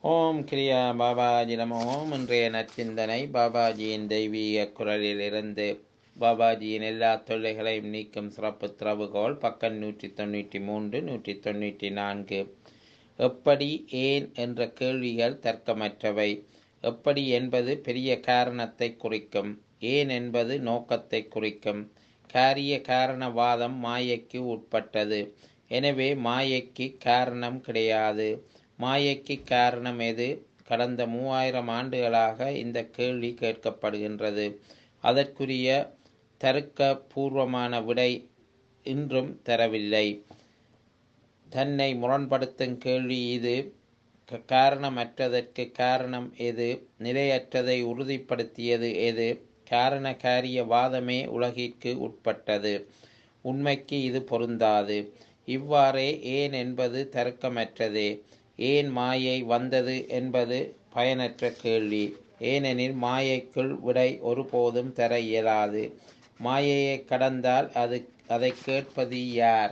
ஓம் கிரியா பாபாஜி நம ஓம். இன்றைய நற்சிந்தனை பாபாஜியின் தெய்வீக குரலிலிருந்து. பாபாஜியின் எல்லா தொல்லைகளையும் நீக்கும் சிறப்பு திறவுகோல், பக்கம் 193 194. எப்படி, ஏன் என்ற கேள்விகள் தர்க்கமற்றவை. எப்படி என்பது பெரிய காரணத்தை குறிக்கும். ஏன் என்பது நோக்கத்தை குறிக்கும். காரிய காரணவாதம் மாயைக்கு உட்பட்டது. எனவே மாயைக்கு காரணம் கிடையாது. மாயைக்கு காரணம் எது? கடந்த 3000 ஆண்டுகளாக இந்த கேள்வி கேட்கப்படுகின்றது. அதற்குரிய தருக்க பூர்வமான விடை இன்றும் தரவில்லை. தன்னை முரண்படுத்தும் கேள்வி இது. காரணமற்றதற்கு காரணம் எது? நிலையற்றதை உறுதிப்படுத்தியது எது? காரண காரிய வாதமே உலகிற்கு உட்பட்டது. உண்மைக்கு இது பொருந்தாது. இவ்வாறே ஏன் என்பது தர்க்கமற்றதே. ஏன் மாயை வந்தது என்பது பயனற்ற கேள்வி. ஏனெனில் மாயைக்குள் விடை ஒருபோதும் தர இயலாது. மாயையை கடந்தால் அதை கேட்பது யார்?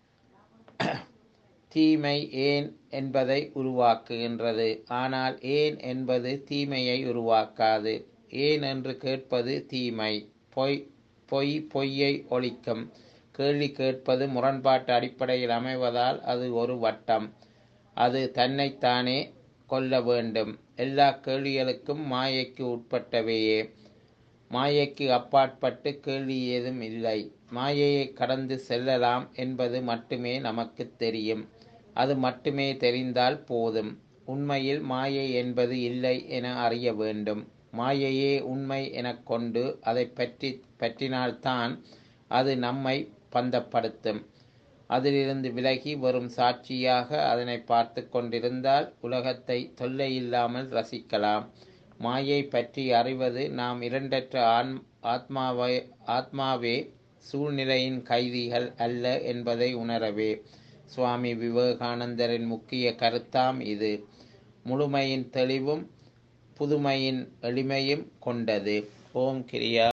தீமை ஏன் என்பதை உருவாக்குகின்றது. ஆனால் ஏன் என்பது தீமையை உருவாக்காது. ஏன் என்று கேட்பது தீமை. பொய்யை ஒழிக்கும். கேள்வி கேட்பது முரண்பாட்டு அடிப்படையில் அமைவதால் அது ஒரு வட்டம். அது தன்னைத்தானே கொள்ள வேண்டும். எல்லா கேள்விகளுக்கும் மாயைக்கு உட்பட்டவையே. மாயைக்கு அப்பாற்பட்டு கேள்வி ஏதும் இல்லை. மாயையை கடந்து செல்லலாம் என்பது மட்டுமே நமக்கு தெரியும். அது மட்டுமே தெரிந்தால் போதும். உண்மையில் மாயை என்பது இல்லை என அறிய வேண்டும். மாயையே உண்மை எனக் கொண்டு அதை பற்றினால்தான் அது நம்மை பந்தப்படுத்தும். அதிலிருந்து விலகி வரும் சாட்சியாக அதனை பார்த்து கொண்டிருந்தால் உலகத்தை தொல்லையில்லாமல் ரசிக்கலாம். மாயை பற்றி அறிவது நாம் இரண்டற்ற ஆத்மாவே சூழ்நிலையின் கைதிகள் அல்ல என்பதை உணரவே. சுவாமி விவேகானந்தரின் முக்கிய கருத்தாம் இது. முழுமையின் தெளிவும் புதுமையின் எளிமையும் கொண்டது. ஓம் கிரியா